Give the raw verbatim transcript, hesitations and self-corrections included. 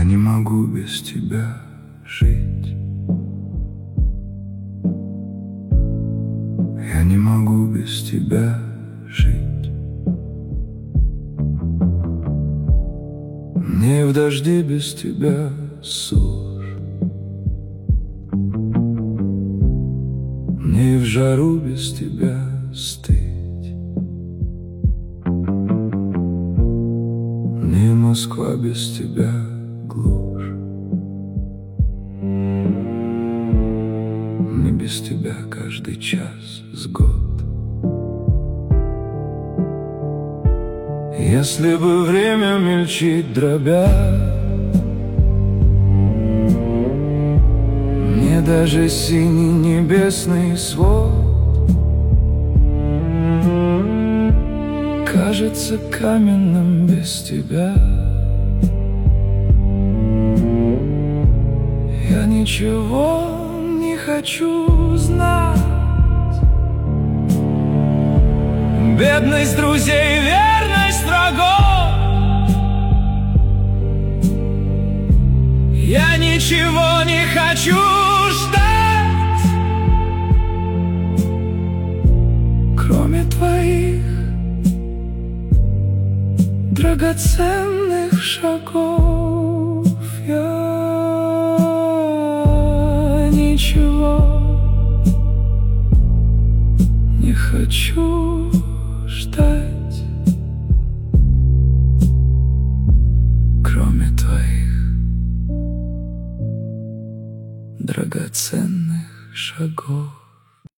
не могу без тебя жить. Я не могу без тебя жить. Мне в дожди без тебя сушь, мне в жару без тебя стыть. Мне Москва без тебя глушь. Мне без тебя каждый час с год. Если бы время мельчить дробя, мне даже синий небесный свод кажется каменным без тебя. Я ничего не хочу знать. Бедность друзей, верность врагов. Я ничего не хочу ждать, кроме твоих драгоценных шагов. Я ничего не хочу ждать, кроме твоих драгоценных шагов.